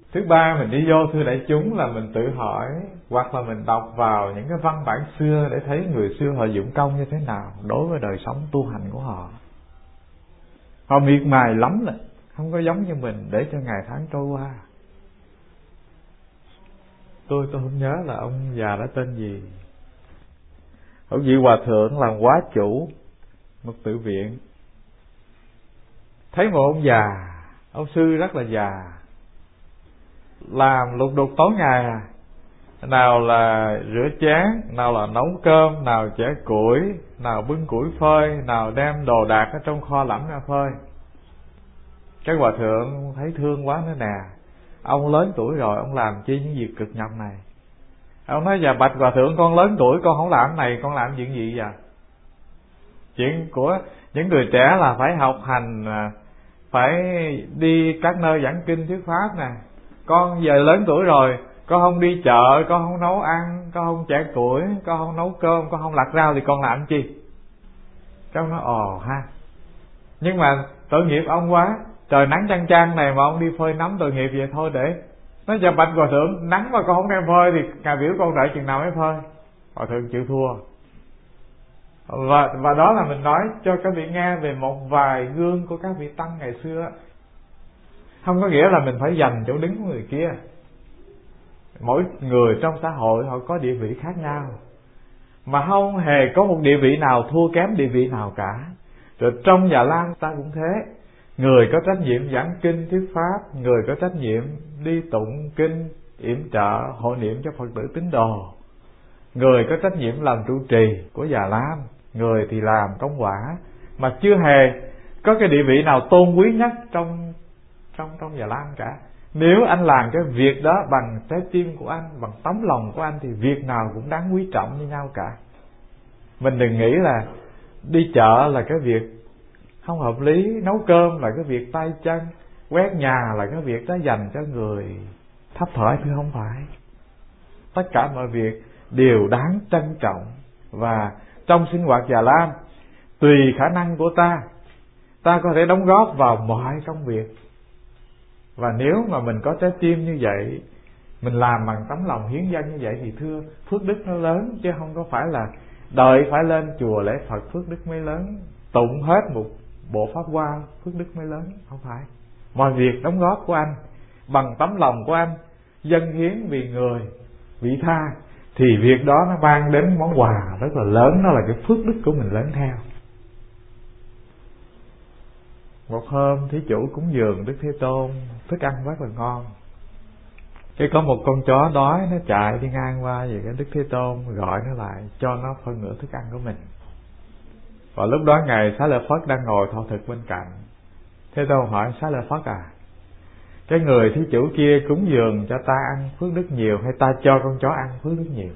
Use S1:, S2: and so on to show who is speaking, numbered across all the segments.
S1: Thứ ba, mình đi vô thưa đại chúng là mình tự hỏi, hoặc là mình đọc vào những cái văn bản xưa để thấy người xưa họ dụng công như thế nào đối với đời sống tu hành của họ. Họ miệt mài lắm rồi, không có giống như mình để cho ngày tháng trôi qua. Tôi không nhớ là ông già đó tên gì. Ông vị hòa thượng làm quá chủ một tự viện, thấy một ông già, ông sư rất là già, làm lục đục tối ngày à. Nào là rửa chén, nào là nấu cơm, nào chẻ củi, nào bưng củi phơi, nào đem đồ đạc ở trong kho lẫm ra phơi. Cái hòa thượng thấy thương quá nữa nè, ông lớn tuổi rồi, ông làm chi những việc cực nhọc này. Ông nói: dạ bạch hòa thượng, con lớn tuổi con không làm này, con làm chuyện gì vậy? Chuyện của những người trẻ là phải học hành, phải đi các nơi giảng kinh thuyết pháp nè. Con giờ lớn tuổi rồi, con không đi chợ, con không nấu ăn, con không chẻ củi, con không nấu cơm, con không lặt rau thì con làm chi? Cháu nói ồ ha. Nhưng mà tội nghiệp ông quá, trời nắng chang chang này mà ông đi phơi nấm, tội nghiệp vậy thôi để. Nói: dạ bạch hòa thượng, nắng mà con không đem phơi thì ngài biểu con đợi chừng nào mới phơi. Hòa thượng chịu thua. Và đó là mình nói cho các vị nghe về một vài gương của các vị tăng ngày xưa. Không có nghĩa là mình phải giành chỗ đứng của người kia. Mỗi người trong xã hội họ có địa vị khác nhau, mà không hề có một địa vị nào thua kém địa vị nào cả. Rồi trong Già Lam ta cũng thế. Người có trách nhiệm giảng kinh thuyết pháp, người có trách nhiệm đi tụng kinh, yểm trợ, hộ niệm cho Phật tử tín đồ, người có trách nhiệm làm trụ trì của Già Lam, người thì làm công quả, mà chưa hề có cái địa vị nào tôn quý nhất trong Già Lam cả. Nếu anh làm cái việc đó bằng trái tim của anh, bằng tấm lòng của anh, thì việc nào cũng đáng quý trọng như nhau cả. Mình đừng nghĩ là đi chợ là cái việc không hợp lý, nấu cơm là cái việc tay chân, quét nhà là cái việc đó dành cho người thấp thỏi, thì không phải. Tất cả mọi việc đều đáng trân trọng. Và trong sinh hoạt Già Lam, tùy khả năng của ta có thể đóng góp vào mọi công việc. Và nếu mà mình có trái tim như vậy, mình làm bằng tấm lòng hiến dâng như vậy, thì thưa, phước đức nó lớn, chứ không có phải là đợi phải lên chùa lễ Phật phước đức mới lớn, tụng hết một bộ pháp hoa phước đức mới lớn. Không phải. Mọi việc đóng góp của anh bằng tấm lòng của anh, dâng hiến vì người, vị tha, thì việc đó nó mang đến món quà rất là lớn. Đó là cái phước đức của mình lớn theo. Một hôm thí chủ cúng dường Đức Thế Tôn, thức ăn rất là ngon. Cái có một con chó đói, nó chạy đi ngang qua, vậy cái Đức Thế Tôn gọi nó lại cho nó phân nửa thức ăn của mình. Và lúc đó ngài Xá Lợi Phất đang ngồi thọ thực bên cạnh. Thế Tôn hỏi: Xá Lợi Phất à, cái người thí chủ kia cúng dường cho ta ăn phước đức nhiều, hay ta cho con chó ăn phước đức nhiều?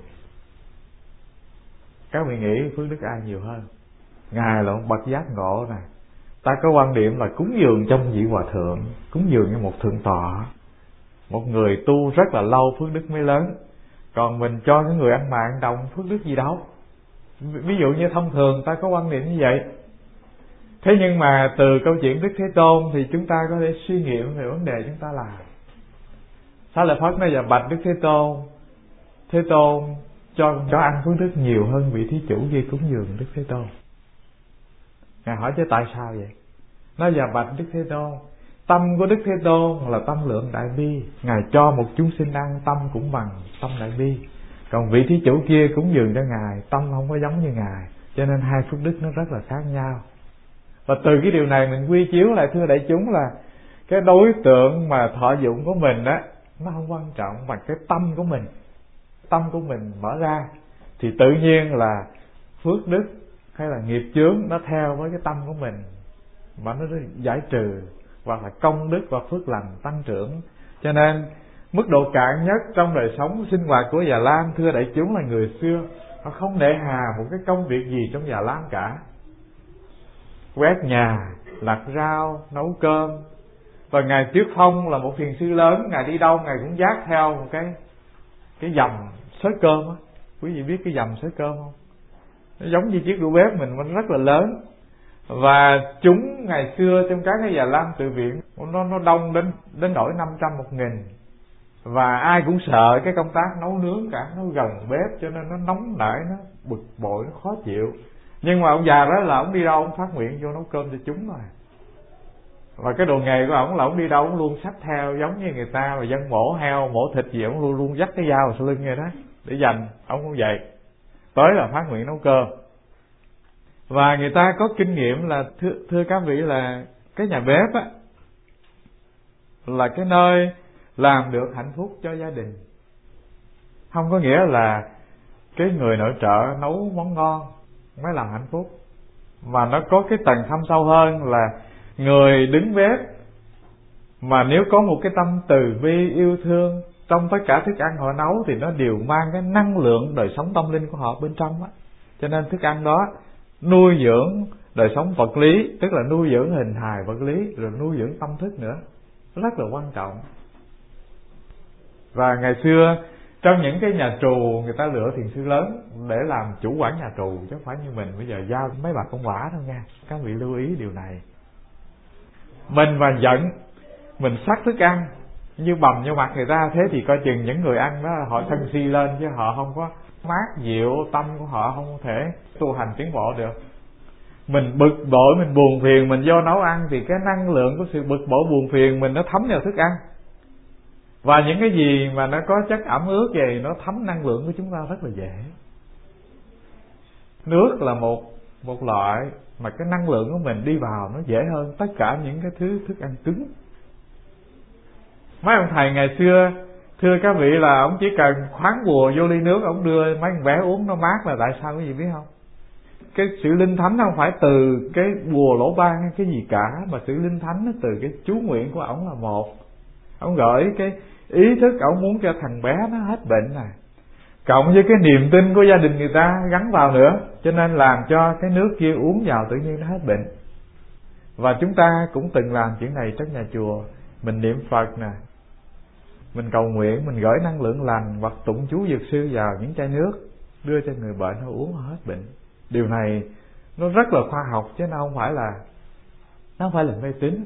S1: Các vị nghĩ phước đức ai nhiều hơn? Ngài là một bậc giác ngộ nè. Ta có quan điểm là cúng dường trong vị hòa thượng, cúng dường như một thượng tọa, một người tu rất là lâu phước đức mới lớn. Còn mình cho những người ăn mày ăn đồng, phước đức gì đâu. Ví dụ như thông thường ta có quan niệm như vậy. Thế nhưng mà từ câu chuyện Đức Thế Tôn thì chúng ta có thể suy nghiệm về vấn đề chúng ta làm. Xá Lợi Phất nói: dạ bạch Đức Thế Tôn, Thế Tôn cho con chó ăn phước đức nhiều hơn vị thí chủ kia cúng dường Đức Thế Tôn. Ngài hỏi: chứ tại sao vậy? Nói: dạ bạch Đức Thế Tôn, tâm của Đức Thế Tôn là tâm lượng đại bi. Ngài cho một chúng sinh ăn, tâm cũng bằng tâm đại bi. Còn vị thí chủ kia cúng dường cho Ngài, tâm không có giống như Ngài, cho nên hai phước đức nó rất là khác nhau. Và từ cái điều này mình quy chiếu lại, thưa đại chúng, là cái đối tượng mà thọ dụng của mình á, nó không quan trọng bằng cái tâm của mình. Tâm của mình mở ra thì tự nhiên là phước đức hay là nghiệp chướng nó theo với cái tâm của mình mà nó giải trừ, hoặc là công đức và phước lành tăng trưởng. Cho nên mức độ cạn nhất trong đời sống sinh hoạt của Già Lam, thưa đại chúng, là người xưa họ không nể hà một cái công việc gì trong Già Lam cả. Quét nhà, lặt rau, nấu cơm. Và ngài Tuyết Phong là một thiền sư lớn, ngài đi đâu ngài cũng vác theo một cái dầm xới cơm á. Quý vị biết cái dầm xới cơm không? Nó giống như chiếc đũa bếp mình, nó rất là lớn. Và chúng ngày xưa trong các cái Già Lam tự viện nó đông đến nỗi 500 1.000. Và ai cũng sợ cái công tác nấu nướng cả, nó gần bếp cho nên nó nóng nảy, nó bực bội, nó khó chịu. Nhưng mà ông già đó là ông đi đâu ông phát nguyện vô nấu cơm cho chúng rồi. Và cái đồ nghề của ổng là ổng đi đâu ổng luôn xách theo, giống như người ta mà dân mổ heo, mổ thịt gì ổng luôn luôn dắt cái dao vào sau lưng vậy đó, để dành. Ổng cũng vậy, tới là phát nguyện nấu cơm. Và người ta có kinh nghiệm là thưa các vị là cái nhà bếp á là cái nơi làm được hạnh phúc cho gia đình. Không có nghĩa là cái người nội trợ nấu món ngon mới làm hạnh phúc, mà nó có cái tầng thâm sâu hơn là người đứng bếp mà nếu có một cái tâm từ bi yêu thương trong tất cả thức ăn họ nấu thì nó đều mang cái năng lượng đời sống tâm linh của họ bên trong á. Cho nên thức ăn đó nuôi dưỡng đời sống vật lý, tức là nuôi dưỡng hình hài vật lý, rồi nuôi dưỡng tâm thức nữa, rất là quan trọng. Và ngày xưa trong những cái nhà trù người ta lựa thiền sư lớn để làm chủ quản nhà trù, chứ không phải như mình bây giờ giao mấy bà con quả đâu nha. Các vị lưu ý điều này. Mình mà giận, mình sắc thức ăn như bầm vô mặt người ta, thế thì coi chừng những người ăn đó họ sân si lên, chứ họ không có mát dịu, tâm của họ không thể tu hành tiến bộ được. Mình bực bội, mình buồn phiền, mình vô nấu ăn thì cái năng lượng của sự bực bội buồn phiền mình nó thấm vào thức ăn. Và những cái gì mà nó có chất ẩm ướt vậy nó thấm năng lượng của chúng ta rất là dễ. Nước là một loại mà cái năng lượng của mình đi vào nó dễ hơn tất cả những cái thứ thức ăn cứng. Mấy ông thầy ngày xưa thưa các vị là ông chỉ cần khoáng bùa vô ly nước, ông đưa mấy con bé uống nó mát là tại sao, cái gì biết không? Cái sự linh thánh nó không phải từ cái bùa lỗ ban hay cái gì cả, mà sự linh thánh nó từ cái chú nguyện của ổng là một. Ông gửi cái ý thức ổng muốn cho thằng bé nó hết bệnh này, cộng với cái niềm tin của gia đình người ta gắn vào nữa, cho nên làm cho cái nước kia uống vào tự nhiên nó hết bệnh. Và chúng ta cũng từng làm chuyện này trong nhà chùa. Mình niệm Phật nè, mình cầu nguyện, mình gửi năng lượng lành hoặc tụng chú dược sư vào những chai nước, đưa cho người bệnh nó uống hết bệnh. Điều này nó rất là khoa học chứ nó không phải là mê tín.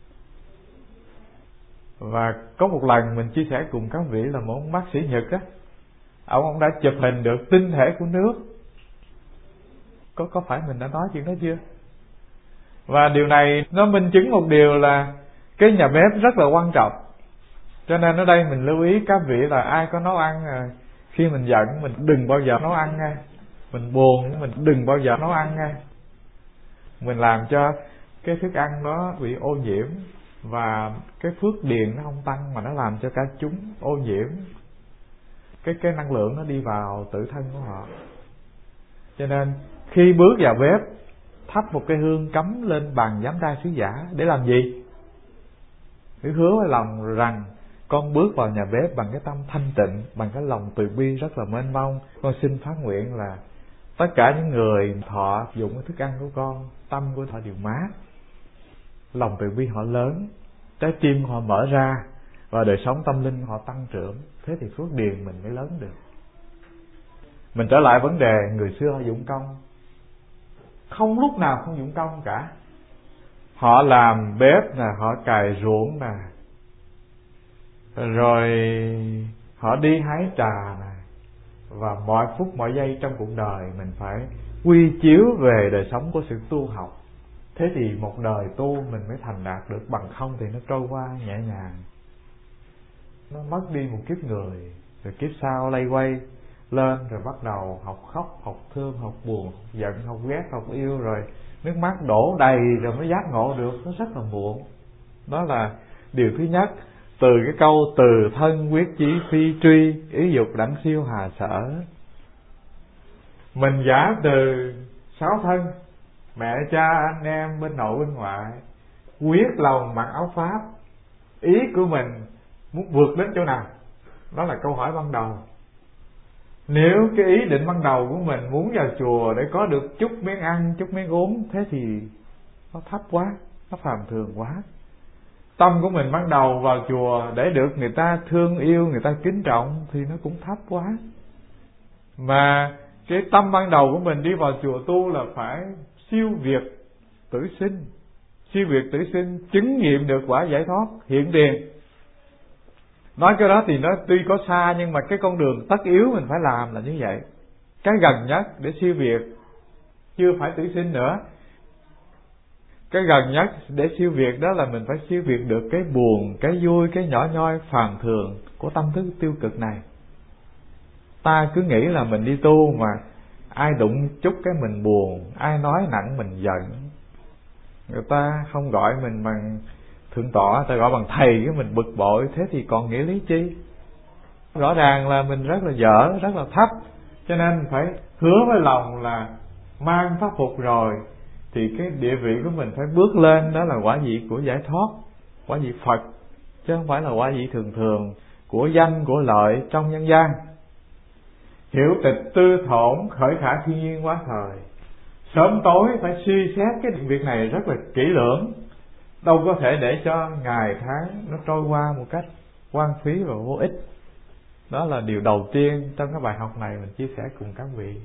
S1: Và có một lần mình chia sẻ cùng các vị là một ông bác sĩ Nhật á, ông đã chụp hình được tinh thể của nước. Có phải mình đã nói chuyện đó chưa? Và điều này nó minh chứng một điều là cái nhà bếp rất là quan trọng. Cho nên ở đây mình lưu ý các vị là ai có nấu ăn, khi mình giận mình đừng bao giờ nấu ăn nha. Mình buồn mình đừng bao giờ nấu ăn nha. Mình làm cho cái thức ăn đó bị ô nhiễm, và cái phước điền nó không tăng mà nó làm cho cả chúng ô nhiễm. Cái năng lượng nó đi vào tự thân của họ. Cho nên khi bước vào bếp, thắp một cái hương cắm lên bàn giám trai sứ giả để làm gì? Để hứa với lòng rằng con bước vào nhà bếp bằng cái tâm thanh tịnh, bằng cái lòng từ bi rất là mênh mông. Con xin phát nguyện là tất cả những người thọ dụng cái thức ăn của con, tâm của họ đều mát, lòng từ bi họ lớn, trái tim họ mở ra, và đời sống tâm linh họ tăng trưởng. Thế thì phước điền mình mới lớn được. Mình trở lại vấn đề người xưa họ dụng công, không lúc nào không dụng công cả. Họ làm bếp nè, họ cày ruộng nè, rồi họ đi hái trà nè. Và mọi phút mọi giây trong cuộc đời mình phải quy chiếu về đời sống của sự tu học. Thế thì một đời tu mình mới thành đạt được, bằng không thì nó trôi qua nhẹ nhàng. Nó mất đi một kiếp người, rồi kiếp sau lay quay lên, rồi bắt đầu học khóc, học thương, học buồn, học giận, học ghét, học yêu, rồi nước mắt đổ đầy rồi mới giác ngộ được. Nó rất là muộn. Đó là điều thứ nhất. Từ cái câu từ thân quyết chí phi truy, ý dục đảnh siêu hà sở. Mình giả từ 6 thân, mẹ cha anh em bên nội bên ngoại, quyết lòng mặc áo pháp. Ý của mình muốn vượt đến chỗ nào? Đó là câu hỏi ban đầu. Nếu cái ý định ban đầu của mình muốn vào chùa để có được chút miếng ăn, chút miếng uống, thế thì nó thấp quá, nó phàm thường quá. Tâm của mình ban đầu vào chùa để được người ta thương yêu, người ta kính trọng thì nó cũng thấp quá. Mà cái tâm ban đầu của mình đi vào chùa tu là phải siêu việt tử sinh. Siêu việt tử sinh chứng nghiệm được quả giải thoát hiện tiền. Nói cái đó thì nó tuy có xa, nhưng mà cái con đường tất yếu mình phải làm là như vậy. Cái gần nhất để siêu việt, chưa phải tử sinh nữa, cái gần nhất để siêu việt đó là mình phải siêu việt được cái buồn, cái vui, cái nhỏ nhoi phàm thường của tâm thức tiêu cực này. Ta cứ nghĩ là mình đi tu mà ai đụng chút cái mình buồn, ai nói nặng mình giận. Người ta không gọi mình bằng thượng tọa, ta gọi bằng thầy, cái mình bực bội. Thế thì còn nghĩa lý chi? Rõ ràng là mình rất là dở, rất là thấp. Cho nên phải hứa với lòng là mang pháp phục rồi thì cái địa vị của mình phải bước lên. Đó là quả vị của giải thoát, quả vị Phật, chứ không phải là quả vị thường thường của danh, của lợi trong nhân gian. Hiểu tịch tư thổn, khởi khả thiên nhiên quá thời. Sớm tối phải suy xét cái việc này rất là kỹ lưỡng. Đâu có thể để cho ngày tháng nó trôi qua một cách hoang phí và vô ích. Đó là điều đầu tiên trong cái bài học này mình chia sẻ cùng các vị.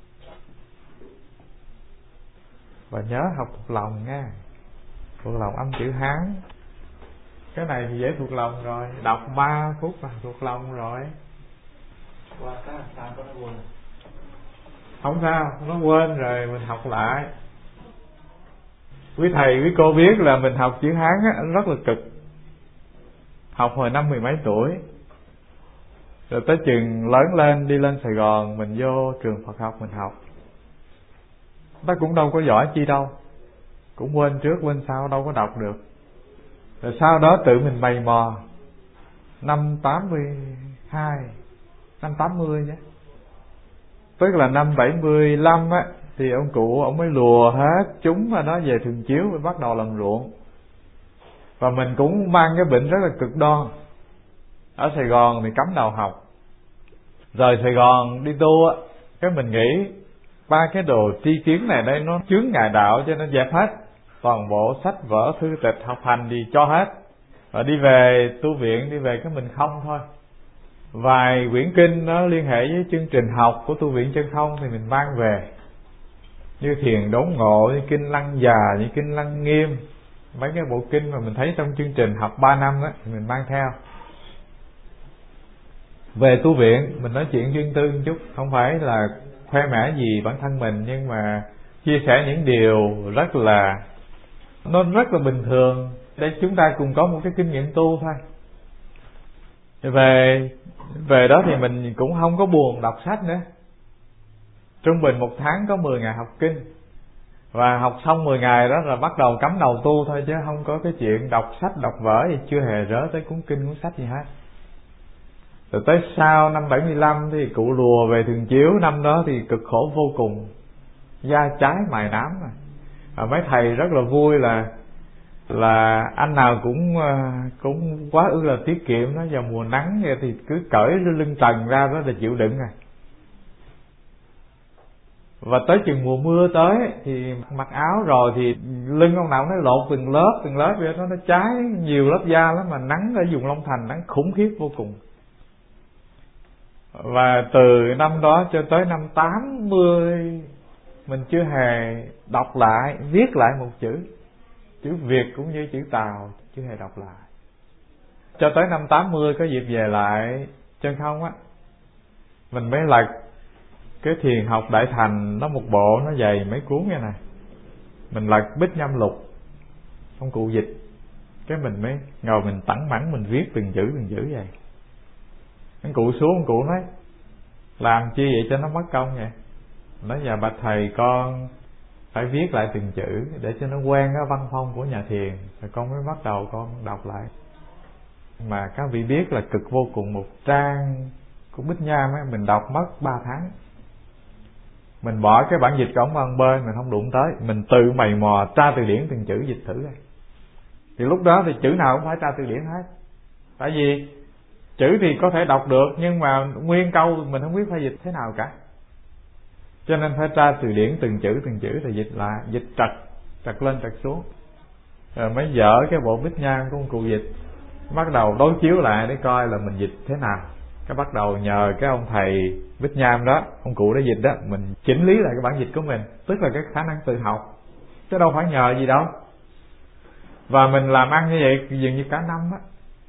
S1: Và nhớ học thuộc lòng nha. Thuộc lòng âm chữ Hán. Cái này thì dễ thuộc lòng rồi. Đọc 3 phút là thuộc lòng rồi. Qua cái sao có nó quên. Không sao, nó quên rồi mình học lại. Quý thầy, quý cô biết là mình học chữ Hán á, rất là cực. Học hồi năm 10 mấy tuổi. Rồi tới chừng lớn lên, đi lên Sài Gòn, mình vô trường Phật học mình học. Ta cũng đâu có giỏi chi đâu. Cũng quên trước quên sau, đâu có đọc được. Rồi sau đó tự mình mày mò. Năm 82, năm 80 nhé. Tức là năm 75 á, thì ông cụ ông mới lùa hết chúng ở đó về Thường Chiếu, mới bắt đầu làm ruộng. Và mình cũng mang cái bệnh rất là cực đoan. Ở Sài Gòn thì cắm đầu học. Rồi Sài Gòn đi tu á, cái mình nghĩ 3 cái đồ tri kiến này đây nó chướng ngại đạo, cho nên dẹp hết. Toàn bộ sách vở thư tịch học hành thì cho hết. Rồi đi về tu viện, đi về cái mình không thôi. Vài quyển kinh nó liên hệ với chương trình học của tu viện Chân Không thì mình mang về. Như Thiền Đốn Ngộ, như kinh Lăng Già, như kinh Lăng Nghiêm. Mấy cái bộ kinh mà mình thấy trong chương trình học 3 năm đó thì mình mang theo. Về tu viện mình nói chuyện riêng tư một chút, không phải là khoe mẽ gì bản thân mình, nhưng mà chia sẻ những điều rất là bình thường để chúng ta cùng có một cái kinh nghiệm tu thôi. Về đó thì mình cũng không có buồn đọc sách nữa. Trung bình 1 tháng có 10 ngày học kinh. Và học xong 10 ngày đó là bắt đầu cắm đầu tu thôi, chứ không có cái chuyện đọc sách, đọc vở gì, chưa hề rớ tới cuốn kinh, cuốn sách gì hết. Rồi tới sau năm 75 thì cụ lùa về Thường Chiếu. Năm đó thì cực khổ vô cùng, da trái mày nám mà. Và mấy thầy rất là vui là anh nào cũng quá ư là tiết kiệm. Nó vào mùa nắng vậy thì cứ cởi lưng trần ra đó là chịu đựng rồi. Và tới chừng mùa mưa tới thì mặc áo rồi thì lưng ông nào nó lột từng lớp vậy đó, nó cháy nhiều lớp da lắm. Mà nắng ở vùng Long Thành nắng khủng khiếp vô cùng. Và từ năm đó cho tới năm 80 mình chưa hề đọc lại, viết lại một chữ Việt cũng như chữ Tàu, chưa hề đọc lại. Cho tới năm 80 có dịp về lại Chân Không á, mình mới lật cái Thiền học Đại Thành, nó một bộ nó dày mấy cuốn như này. Mình lật Bích Nhâm Lục, ông cụ dịch, cái mình mới ngồi mình tẳng mẳng mình viết từng chữ vậy. Ông cụ xuống, ông cụ nói làm chi vậy cho nó mất công vậy. Nói giờ bạch thầy, con phải viết lại từng chữ để cho nó quen cái văn phong của nhà thiền, rồi con mới bắt đầu con đọc lại. Mà các vị biết là cực vô cùng. 1 trang của Bích Nham ấy, mình đọc mất 3 tháng. Mình bỏ cái bản dịch của ông Văn Bơi mình không đụng tới, mình tự mày mò tra từ điển từng chữ dịch thử rồi. Thì lúc đó thì chữ nào cũng phải tra từ điển hết. Tại vì chữ thì có thể đọc được, nhưng mà nguyên câu mình không biết phải dịch thế nào cả. Cho nên phải tra từ điển từng chữ rồi dịch lại, dịch trật lên trật xuống. Rồi mới dở cái bộ Bích Nham của ông cụ dịch, bắt đầu đối chiếu lại để coi là mình dịch thế nào. Cái bắt đầu nhờ cái ông thầy Bích Nham đó, ông cụ đã dịch đó, mình chỉnh lý lại cái bản dịch của mình. Tức là cái khả năng tự học, chứ đâu phải nhờ gì đâu. Và mình làm ăn như vậy dường như cả năm á.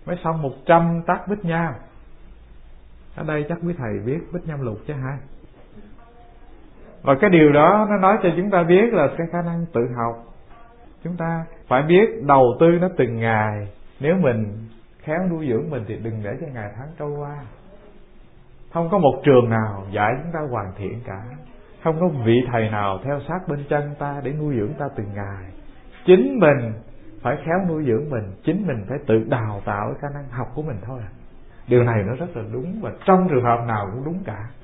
S1: mới xong 100 tác Bích Nham. Ở đây chắc quý thầy biết Bích Nham Lục chứ hả? Và cái điều đó nó nói cho chúng ta biết là cái khả năng tự học. Chúng ta phải biết đầu tư nó từng ngày. Nếu mình khéo nuôi dưỡng mình thì đừng để cho ngày tháng trôi qua. Không có một trường nào dạy chúng ta hoàn thiện cả. Không có vị thầy nào theo sát bên chân ta để nuôi dưỡng ta từng ngày. Chính mình phải khéo nuôi dưỡng mình. Chính mình phải tự đào tạo cái khả năng học của mình thôi. Điều này nó rất là đúng. Và trong trường hợp nào cũng đúng cả.